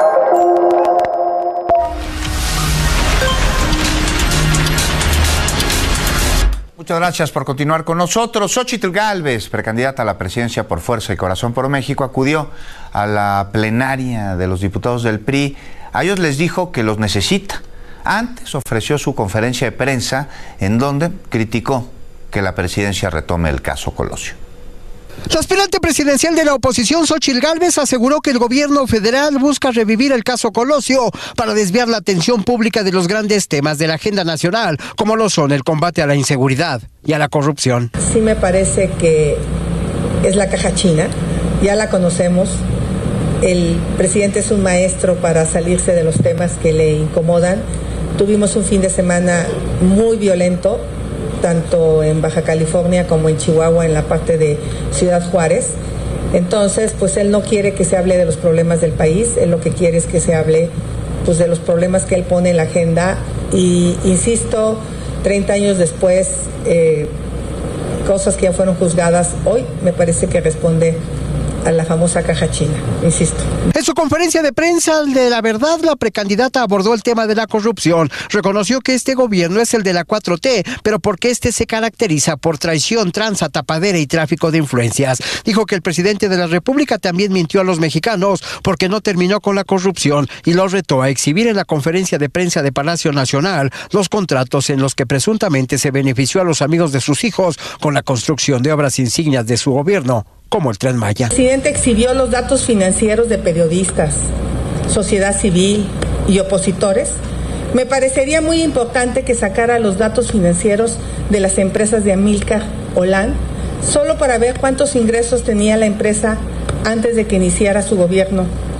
Muchas gracias por continuar con nosotros. Xóchitl Gálvez, precandidata a la presidencia por Fuerza y Corazón por México, acudió a la plenaria de los diputados del P R I. A ellos les dijo que los necesita. Antes ofreció su conferencia de prensa en donde criticó que la presidencia retome el caso Colosio. La aspirante presidencial de la oposición, Xóchitl Gálvez, aseguró que el gobierno federal busca revivir el caso Colosio para desviar la atención pública de los grandes temas de la agenda nacional, como lo son el combate a la inseguridad y a la corrupción. Sí me parece que es la caja china, ya la conocemos. El presidente es un maestro para salirse de los temas que le incomodan. Tuvimos un fin de semana muy violento, tanto en Baja California como en Chihuahua, en la parte de Ciudad Juárez. Entonces, pues él no quiere que se hable de los problemas del país, él lo que quiere es que se hable pues de los problemas que él pone en la agenda. Y insisto, treinta años después, eh, cosas que ya fueron juzgadas, hoy me parece que responde a la famosa caja china, insisto. En su conferencia de prensa de La Verdad, la precandidata abordó el tema de la corrupción. Reconoció que este gobierno es el de la cuatro T, pero porque este se caracteriza por traición, tranza, tapadera y tráfico de influencias. Dijo que el presidente de la República también mintió a los mexicanos porque no terminó con la corrupción y los retó a exhibir en la conferencia de prensa de Palacio Nacional los contratos en los que presuntamente se benefició a los amigos de sus hijos con la construcción de obras insignias de su gobierno, como el Tren Maya. El presidente exhibió los datos financieros de periodistas, sociedad civil y opositores. Me parecería muy importante que sacara los datos financieros de las empresas de Amílcar Olan, solo para ver cuántos ingresos tenía la empresa antes de que iniciara su gobierno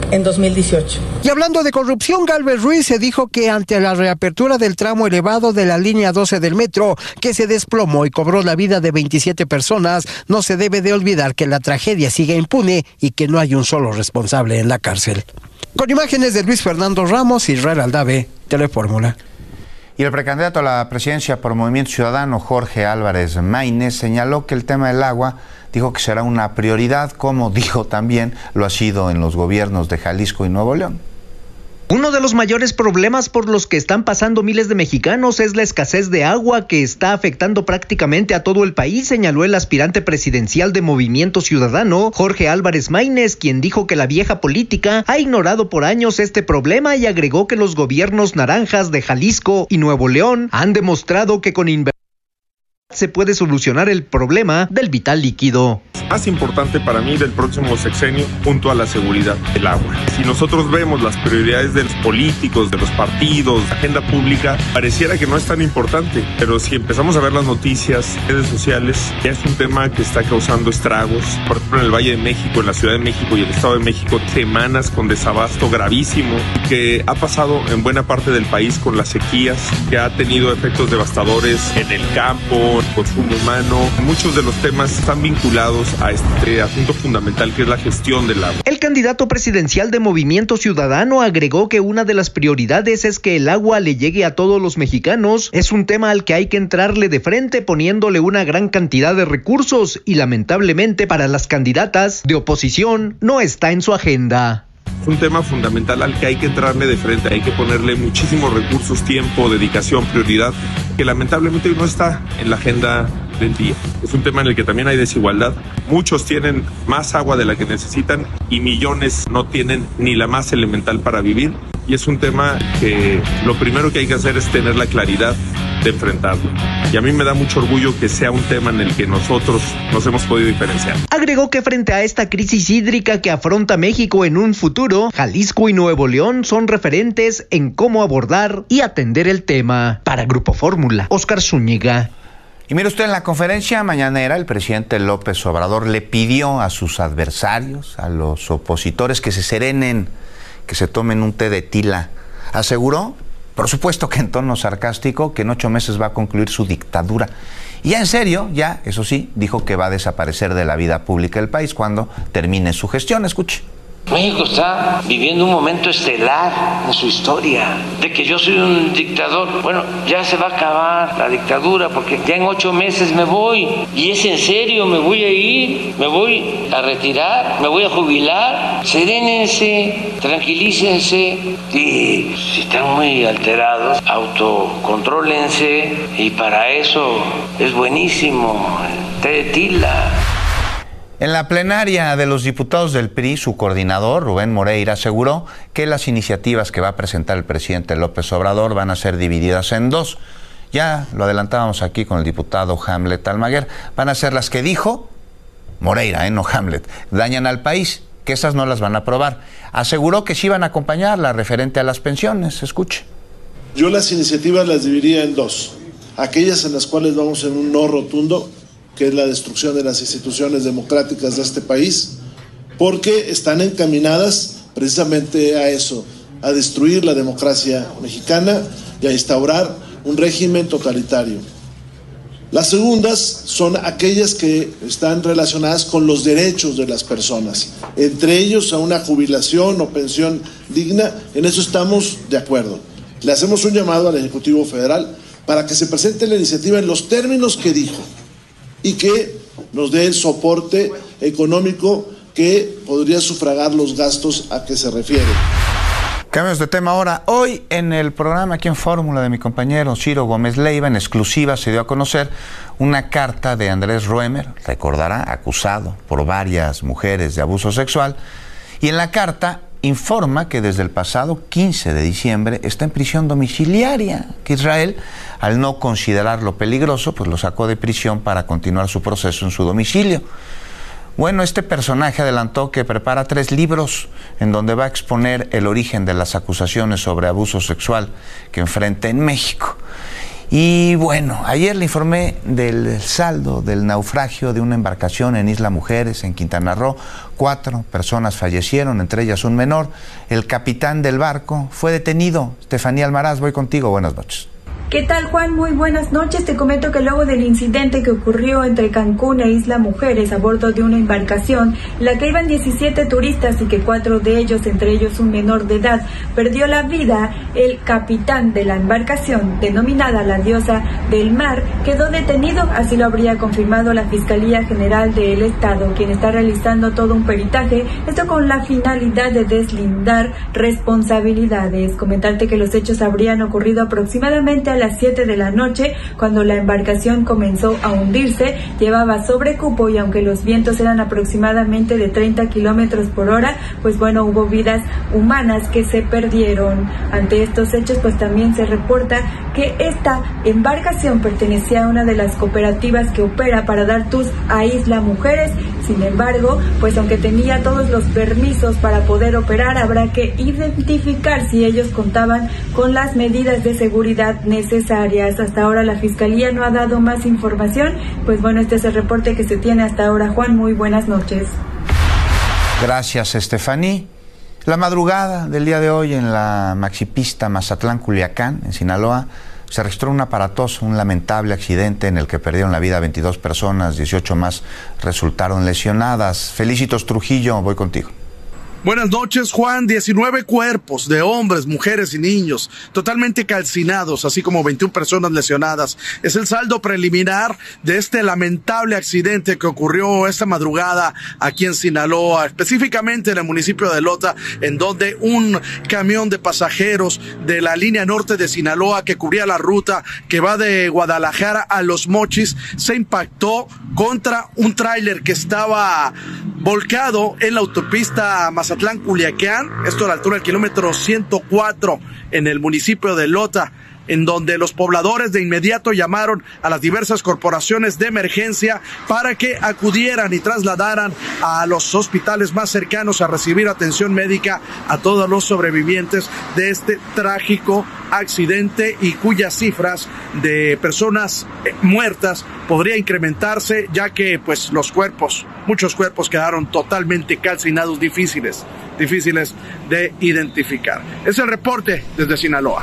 en dos mil dieciocho. Y hablando de corrupción, Gálvez Ruiz se dijo que ante la reapertura del tramo elevado de la línea doce del metro, que se desplomó y cobró la vida de veintisiete personas, no se debe de olvidar que la tragedia sigue impune y que no hay un solo responsable en la cárcel. Con imágenes de Luis Fernando Ramos, Israel Aldave, Telefórmula. Y el precandidato a la presidencia por Movimiento Ciudadano, Jorge Álvarez Maínez, señaló que el tema del agua, dijo que será una prioridad, como dijo también lo ha sido en los gobiernos de Jalisco y Nuevo León. Uno de los mayores problemas por los que están pasando miles de mexicanos es la escasez de agua que está afectando prácticamente a todo el país, señaló el aspirante presidencial de Movimiento Ciudadano, Jorge Álvarez Maínez, quien dijo que la vieja política ha ignorado por años este problema y agregó que los gobiernos naranjas de Jalisco y Nuevo León han demostrado que con inversión se puede solucionar el problema del vital líquido. Más importante para mí del próximo sexenio, junto a la seguridad del agua. Si nosotros vemos las prioridades de los políticos, de los partidos, la agenda pública, pareciera que no es tan importante, pero si empezamos a ver las noticias, redes sociales, ya es un tema que está causando estragos. Por ejemplo, en el Valle de México, en la Ciudad de México y el Estado de México, semanas con desabasto gravísimo, que ha pasado en buena parte del país con las sequías, que ha tenido efectos devastadores en el campo, consumo humano. Muchos de los temas están vinculados a este asunto fundamental que es la gestión del agua. El candidato presidencial de Movimiento Ciudadano agregó que una de las prioridades es que el agua le llegue a todos los mexicanos. Es un tema al que hay que entrarle de frente poniéndole una gran cantidad de recursos y lamentablemente para las candidatas de oposición no está en su agenda. Es un tema fundamental al que hay que entrarle de frente, hay que ponerle muchísimos recursos, tiempo, dedicación, prioridad, que lamentablemente no está en la agenda del día. Es un tema en el que también hay desigualdad. Muchos tienen más agua de la que necesitan y millones no tienen ni la más elemental para vivir. Y es un tema que lo primero que hay que hacer es tener la claridad de enfrentarlo. Y a mí me da mucho orgullo que sea un tema en el que nosotros nos hemos podido diferenciar. Agregó que frente a esta crisis hídrica que afronta México en un futuro, Jalisco y Nuevo León son referentes en cómo abordar y atender el tema. Para Grupo Fórmula, Óscar Zúñiga. Y mire usted, en la conferencia mañanera, el presidente López Obrador le pidió a sus adversarios, a los opositores, que se serenen, que se tomen un té de tila. Aseguró, por supuesto que en tono sarcástico, que en ocho meses va a concluir su dictadura. Y ya en serio, ya, eso sí, dijo que va a desaparecer de la vida pública del país cuando termine su gestión. Escuche. México está viviendo un momento estelar en su historia, de que yo soy un dictador. Bueno, ya se va a acabar la dictadura porque ya en ocho meses me voy. Y es en serio, me voy a ir, me voy a retirar, me voy a jubilar. Serénense, tranquilícense y si están muy alterados, autocontrólense y para eso es buenísimo el té de tila. En la plenaria de los diputados del P R I, su coordinador, Rubén Moreira, aseguró que las iniciativas que va a presentar el presidente López Obrador van a ser divididas en dos. Ya lo adelantábamos aquí con el diputado Hamlet Almaguer. Van a ser las que dijo Moreira, ¿eh? no Hamlet, dañan al país, que esas no las van a aprobar. Aseguró que sí van a acompañar la referente a las pensiones. Escuche. Yo las iniciativas las dividiría en dos. Aquellas en las cuales vamos en un no rotundo, que es la destrucción de las instituciones democráticas de este país, porque están encaminadas precisamente a eso, a destruir la democracia mexicana y a instaurar un régimen totalitario. Las segundas son aquellas que están relacionadas con los derechos de las personas, entre ellos a una jubilación o pensión digna. En eso estamos de acuerdo. Le hacemos un llamado al Ejecutivo Federal para que se presente la iniciativa en los términos que dijo y que nos dé el soporte económico que podría sufragar los gastos a que se refiere. Cambios de tema ahora. Hoy en el programa aquí en Fórmula de mi compañero Ciro Gómez Leiva, en exclusiva se dio a conocer una carta de Andrés Roemer, recordará, acusado por varias mujeres de abuso sexual, y en la carta informa que desde el pasado quince de diciembre está en prisión domiciliaria, que Israel, al no considerarlo peligroso, pues lo sacó de prisión para continuar su proceso en su domicilio. Bueno, este personaje adelantó que prepara tres libros en donde va a exponer el origen de las acusaciones sobre abuso sexual que enfrenta en México. Y bueno, ayer le informé del saldo del naufragio de una embarcación en Isla Mujeres, en Quintana Roo. Cuatro personas fallecieron, entre ellas un menor. El capitán del barco fue detenido. Estefanía Almaraz, voy contigo. Buenas noches. ¿Qué tal, Juan? Muy buenas noches. Te comento que luego del incidente que ocurrió entre Cancún e Isla Mujeres a bordo de una embarcación, en la que iban diecisiete turistas y que cuatro de ellos, entre ellos un menor de edad, perdió la vida, el capitán de la embarcación, denominada la Diosa del Mar, quedó detenido. Así lo habría confirmado la Fiscalía General del Estado, quien está realizando todo un peritaje, esto con la finalidad de deslindar responsabilidades. Comentarte que los hechos habrían ocurrido aproximadamente a a las siete de la noche, cuando la embarcación comenzó a hundirse. Llevaba sobrecupo y aunque los vientos eran aproximadamente de treinta kilómetros por hora, pues bueno, hubo vidas humanas que se perdieron. Ante estos hechos, pues también se reporta que esta embarcación pertenecía a una de las cooperativas que opera para dar tours a Isla Mujeres. Sin embargo, pues aunque tenía todos los permisos para poder operar, habrá que identificar si ellos contaban con las medidas de seguridad necesarias. Hasta ahora la Fiscalía no ha dado más información. Pues bueno, este es el reporte que se tiene hasta ahora. Juan, muy buenas noches. Gracias, Estefaní. La madrugada del día de hoy en la maxipista Mazatlán-Culiacán, en Sinaloa, se registró un aparatoso, un lamentable accidente en el que perdieron la vida veintidós personas, dieciocho más resultaron lesionadas. Felicitos Trujillo, voy contigo. Buenas noches, Juan. diecinueve cuerpos de hombres, mujeres y niños totalmente calcinados, así como veintiuna personas lesionadas. Es el saldo preliminar de este lamentable accidente que ocurrió esta madrugada aquí en Sinaloa, específicamente en el municipio de Lota, en donde un camión de pasajeros de la línea norte de Sinaloa que cubría la ruta que va de Guadalajara a Los Mochis se impactó contra un tráiler que estaba volcado en la autopista Mazatlán-Culiacán, esto a la altura del kilómetro ciento cuatro en el municipio de Lota, en donde los pobladores de inmediato llamaron a las diversas corporaciones de emergencia para que acudieran y trasladaran a los hospitales más cercanos a recibir atención médica a todos los sobrevivientes de este trágico accidente, y cuyas cifras de personas muertas podría incrementarse, ya que pues los cuerpos, muchos cuerpos quedaron totalmente calcinados, difíciles, difíciles de identificar. Es el reporte desde Sinaloa.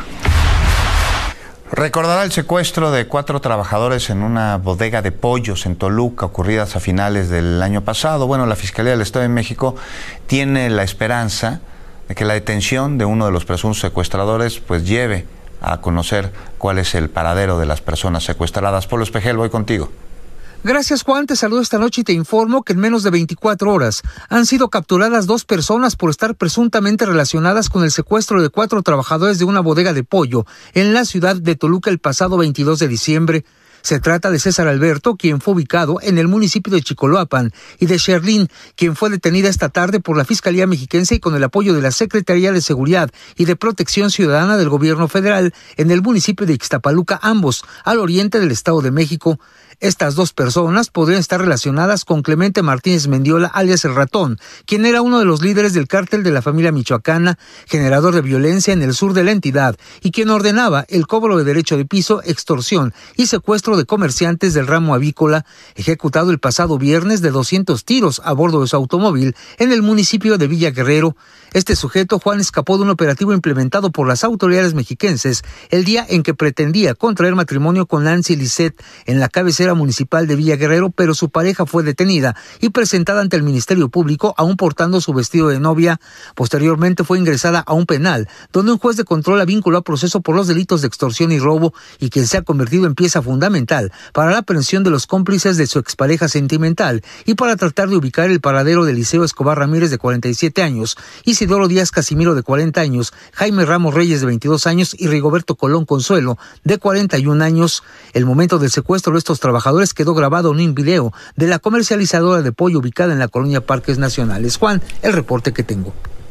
Recordará el secuestro de cuatro trabajadores en una bodega de pollos en Toluca, ocurridas a finales del año pasado. Bueno, la Fiscalía del Estado de México tiene la esperanza de que la detención de uno de los presuntos secuestradores pues lleve a conocer cuál es el paradero de las personas secuestradas. Polo Espejel, voy contigo. Gracias, Juan. Te saludo esta noche y te informo que en menos de veinticuatro horas han sido capturadas dos personas por estar presuntamente relacionadas con el secuestro de cuatro trabajadores de una bodega de pollo en la ciudad de Toluca el pasado veintidós de diciembre. Se trata de César Alberto, quien fue ubicado en el municipio de Chicoloapan, y de Sherlyn, quien fue detenida esta tarde por la Fiscalía Mexiquense y con el apoyo de la Secretaría de Seguridad y de Protección Ciudadana del Gobierno Federal en el municipio de Ixtapaluca, ambos al oriente del Estado de México. Estas dos personas podrían estar relacionadas con Clemente Martínez Mendiola, alias El Ratón, quien era uno de los líderes del cártel de la familia michoacana, generador de violencia en el sur de la entidad, y quien ordenaba el cobro de derecho de piso, extorsión y secuestro de comerciantes del ramo avícola, ejecutado el pasado viernes de doscientos tiros a bordo de su automóvil en el municipio de Villa Guerrero. Este sujeto, Juan, escapó de un operativo implementado por las autoridades mexiquenses el día en que pretendía contraer matrimonio con Nancy Lisset en la cabecera municipal de Villa Guerrero, pero su pareja fue detenida y presentada ante el Ministerio Público, aún portando su vestido de novia. Posteriormente fue ingresada a un penal, donde un juez de control la vinculó a proceso por los delitos de extorsión y robo, y quien se ha convertido en pieza fundamental para la aprehensión de los cómplices de su expareja sentimental y para tratar de ubicar el paradero de Eliseo Escobar Ramírez, de cuarenta y siete años, Isidoro Díaz Casimiro, de cuarenta años, Jaime Ramos Reyes, de veintidós años, y Rigoberto Colón Consuelo, de cuarenta y un años. El momento del secuestro de estos trabajadores quedó grabado en un video de la comercializadora de pollo ubicada en la colonia Parques Nacionales. Juan, el reporte que tengo.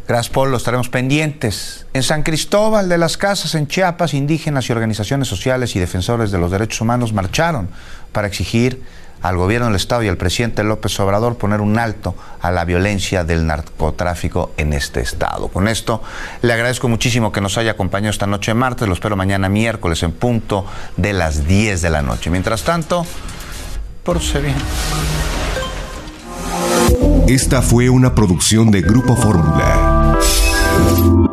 Gracias, Polo, estaremos pendientes. En San Cristóbal de las Casas, en Chiapas, indígenas y organizaciones sociales y defensores de los derechos humanos marcharon para exigir al gobierno del Estado y al presidente López Obrador poner un alto a la violencia del narcotráfico en este estado. Con esto, le agradezco muchísimo que nos haya acompañado esta noche de martes. Lo espero mañana miércoles en punto de las diez de la noche. Mientras tanto, pórtese bien. Esta fue una producción de Grupo Fórmula.